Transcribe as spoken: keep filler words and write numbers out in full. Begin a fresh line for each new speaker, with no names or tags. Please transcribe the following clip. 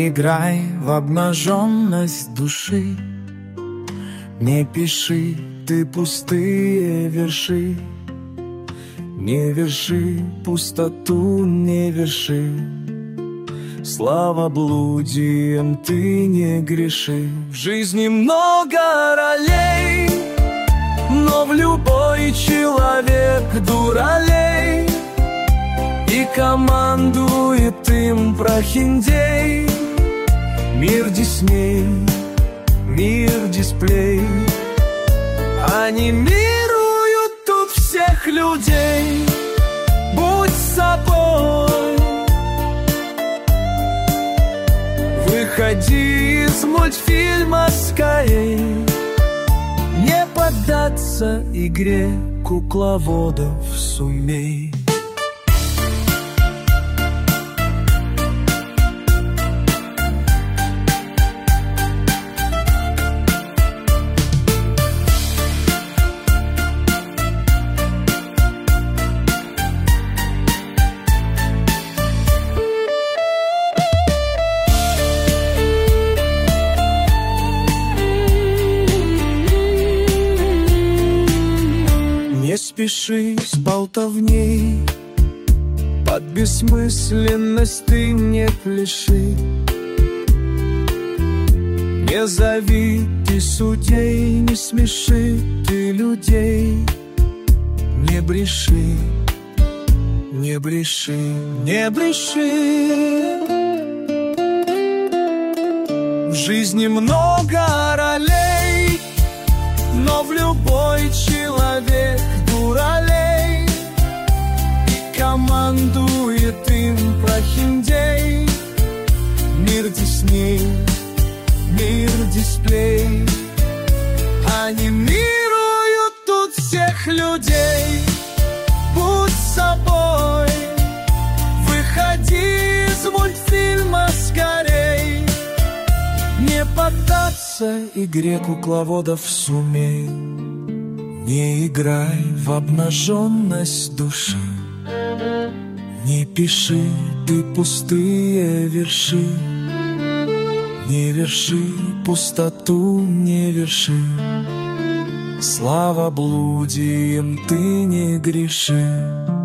играй в обнаженность души, не пиши ты пустые верши, не верши пустоту, не верши. Славоблудием ты не греши. В жизни много ролей, но в любой человек дуралей, и командует им прохиндей. Мир Дисней, мир дисплей, анимируют тут всех людей. Будь собой, выходи из мультфильма скорей, не поддаться игре кукловодов сумей. Не спеши с болтовней, под бессмысленность ты не пляши. Не зови ты судей, не смеши ты людей. Не бреши, не бреши, не бреши. В жизни много ролей, но в любой человек дуралей, и командует им прохиндей. Мир Дисней, мир дисплей, анимируют тут всех людей. Будь собой, выходи из мультфильма скорей, не поддаться игре кукловодов сумей. Не играй в обнаженность души, не пиши ты пустые верши, не верши пустоту, не верши. Славоблудием ты не греши.